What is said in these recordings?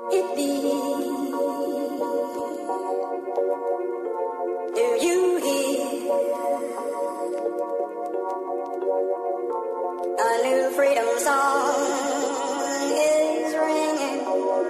it be? Do you hear a new freedom song is ringing?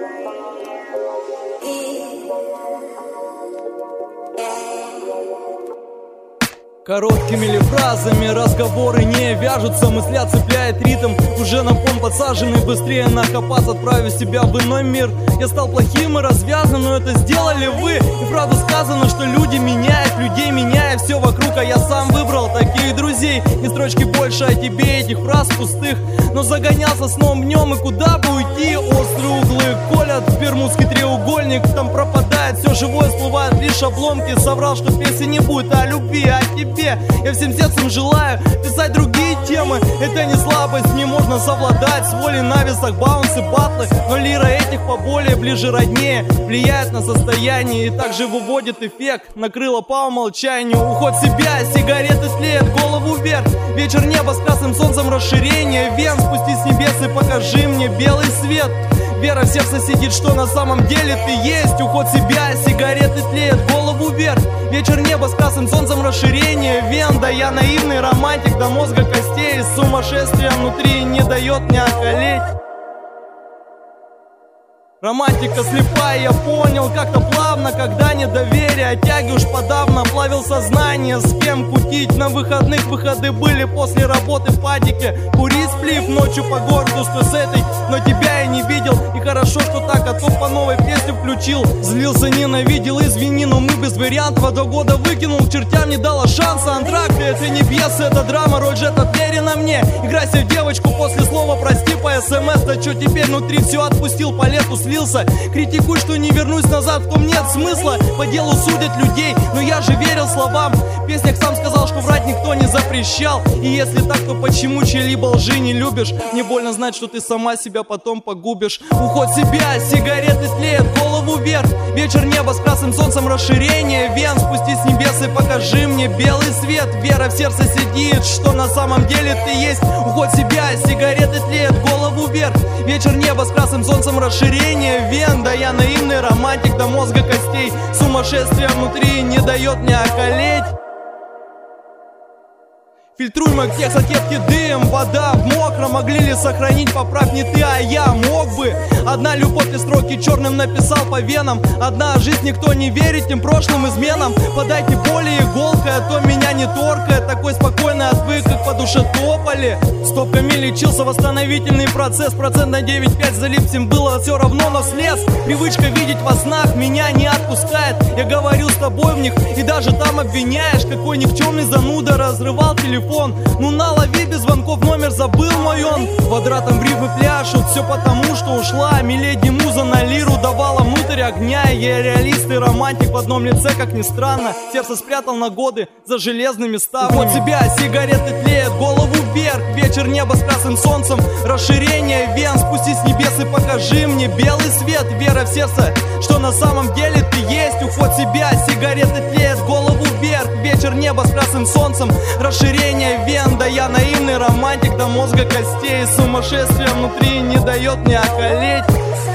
Короткими ли фразами разговоры не вяжутся, мысля цепляет ритм, уже на пом подсаженный, быстрее на копас отправив себя в иной мир. Я стал плохим и развязан, но это сделали вы. И правду сказано, что люди меняют, людей меняя все вокруг, а я сам выбрал таких друзей. Ни строчки больше о тебе, этих фраз пустых, но загонялся сном днем, и куда бы уйти? Острые углы колят, бермудский треугольник, там пропадает все живое, всплывают лишь обломки. Соврал, что песни не будет о любви, о тебе. Я всем сердцем желаю писать другие темы. Это не слабость, не можно совладать с волей на весах, баунсы, батлы. Но лира этих поболее, ближе, роднее, влияет на состояние и также выводит эффект. Накрыло по умолчанию, уход в себя, сигареты тлеют, голову вверх. Вечер, небо с красным солнцем, расширение вен. Спустись с небес и покажи мне белый свет. Вера в сердце сидит, что на самом деле ты есть. Уход в себя, сигареты тлеют, голову вверх. Вечер, небо с красным солнцем, расширение вен. Да я наивный романтик до мозга костей. Сумасшествие внутри не дает мне околеть. Романтика слепая, я понял как-то плавно, когда недоверие, а тяги уж подавно. Плавил сознание, с кем кутить на выходных. Выходы были после работы в падике. Курить сплив ночью по городу, стой с этой, но тебя я не видел. И хорошо, что так, а то по новой песню включил. Злился, ненавидел, извини, но мы без вариантов. До года выкинул, к чертям не дала шанса. Антракты, это не пьеса, это драма, роль жета верена мне. Играйся в девочку после слова прости по СМС. Да чё теперь, внутри все отпустил, по лету слился. Критикуй, что не вернусь назад, в том нет смысла. По делу судят людей, но я же верил словам. В песнях сам сказал, что врать никто не запрещал. И если так, то почему чьи-либо лжи не любишь? Мне больно знать, что ты сама себя потом погубишь. Уход в себя, сигареты тлеют, голову вверх. Вечер, небо с красным солнцем, расширение вен. Спустись с небес и покажи мне белый свет. Вера в сердце сидит, что на самом деле ты есть. Уход в себя, сигареты тлеют, голову вверх. Вечер, небо с красным солнцем, расширение вен. Да я наивный романтик до мозга костей. Сумасшествие внутри не дает мне околеть. Фильтруй мой текст от едкий дым, вода в мокром. Могли ли сохранить, поправь не ты, а я мог бы. Одна любовь и строки черным написал по венам. Одна жизнь, никто не верит тем прошлым изменам. Подайте более иголкой, а то меня не торкает. Такой спокойный отвык, как по душе топали. Стопками лечился, восстановительный процесс. Процент на 9,5 залип, всем было все равно, но слез. Привычка видеть во снах меня не отпускает. Я говорю с тобой в них, и даже там обвиняешь. Какой никчемный зануда разрывал телефон. Ну налови без звонков, номер забыл мой он. Квадратом в рифмы пляшут, все потому, что ушла миледи муза на лиру, давала внутрь огня. Я реалист и романтик в одном лице, как ни странно. Сердце спрятал на годы за железными ставнями. Вот себя, сигареты тлеют, голову вверх. Вечер, небо с красным солнцем, расширение вен. Спустись с небес и покажи мне белый свет. Вера в сердце, что на самом деле ты есть. Уход в себя, сигареты тлеют, голову вверх. Вечер, небо с красным солнцем, расширение вен. Да я наивный романтик до мозга костей. Сумасшествие внутри не дает мне околеть.